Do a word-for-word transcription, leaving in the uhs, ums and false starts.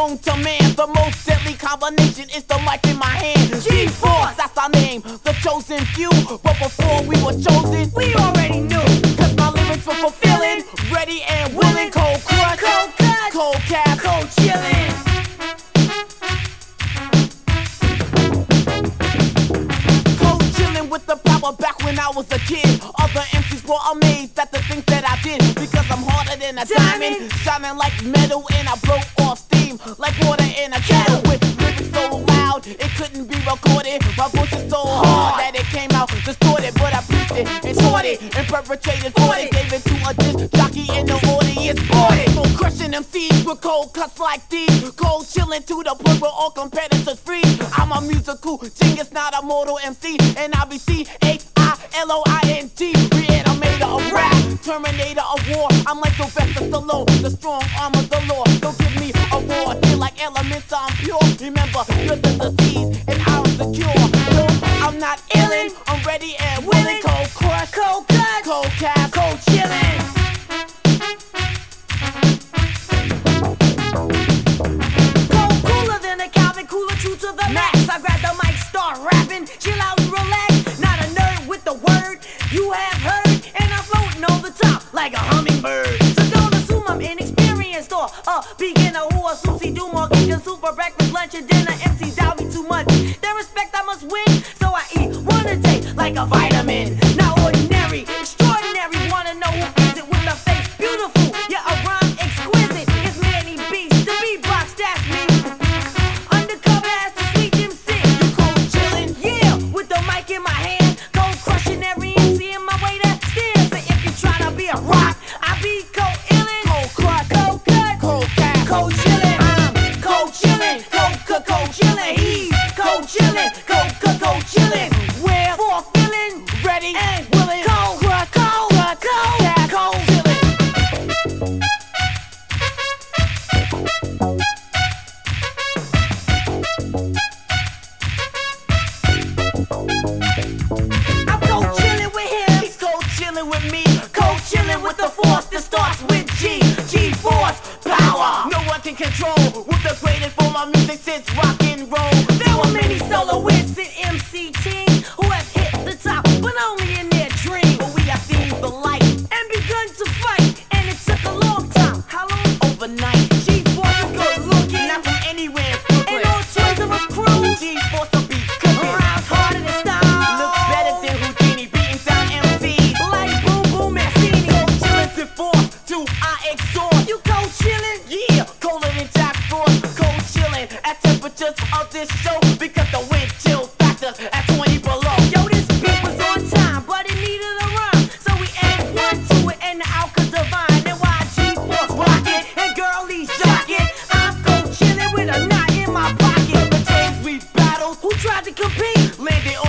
known to man. The most deadly combination is the mic in my hand. G-Force, that's our name, the chosen few. But before we were chosen, We already knew. cause my lyrics were fulfilling, ready and willing. Cold crush, Cold cuts, cold cast, cold chillin'. cold chillin' with the power back when I was a kid. Other M Cs were amazed at the things that I did, because I'm harder than a diamond, Diamond. shining like metal, and I blow off steam like water in a kettle. With lyrics so loud it couldn't be recorded. My voice is so hard that it came out distorted, but I preached it and taught it and perpetrated for it. Gave it to a disc jockey and the audience bought it. So crushing M Cs with cold cuts like these, cold chilling to the point where all competitors freeze. I'm a musical genius, not a mortal M C, and I be C H I L O I N T, reanimator of rap, terminator of war. I'm like Sylvester Stallone, the strong arm of the law. Don't give me a war, feel like elements, I'm pure. Remember, you're the disease and I'm the cure. No, I'm not illin', I'm ready and willing. Cold crush, Cold cuts, cold cast, cold chillin'. Cold cooler than a Calvin Cooler, true to the max. I grab the mic, start rapping, chill out and relax. Not a nerd with the word you have heard, and I'm floating over top like a hummingbird. So don't assume I'm inexperienced or a beginner who assumes he do more than consume for breakfast, lunch, and dinner. M C doubt me too much. Their respect I must win, so I eat one a day like a vitamin. Not ordinary, extraordinary. Wanna know who is it with the face beautiful? Yeah, a rhyme exquisite. It's Manny Beast, the beatbox, that's me. Undercover as the sweet M C. you cold chillin'. Yeah, with the mic in my hand, cold crushing every M C in my way to stand. So if you tryna be a rock, I be cold illin', Cold crush, cold cut, cold cast, cold chillin'. I'm cold chillin', cold cut, cold chillin'. He's cold chillin', cold cut, cold chillin'. where For feeling ready and willing. cold, Crush, cold, crush, cold, cast, cold chillin'. I'm cold chillin' with him. He's cold chillin' with me. Cold chillin' with the force that starts with G. G-Force, power. No one can control. With the greatest form of music since rock and roll. There were many soloists and M C teams who have hit the top, but only in their dreams. But we have seen the light And begun to fight, and it took a long time. How long? overnight. G-Force is good looking, Not from anywhere in and Brooklyn. all toys of us crews. G-Force to be cooking. Rhymes harder than style. Look better than Houdini beating down M Cs. Like Boom Boom Mancini. Cold chillin' to force to I exhaust. You cold chillin'? Yeah, colder than Jack Frost. Cold chillin' at temperatures of this show, because the wind chill factors at twenty below. Yo, this beat was on time, but it needed a rhyme. So we add one to it, and the outcome's divine. And why G-Force rockin', and girlies jockin'. I'm cold chillin' with a knot in my pocket. The days we battled, Who tried to compete? landed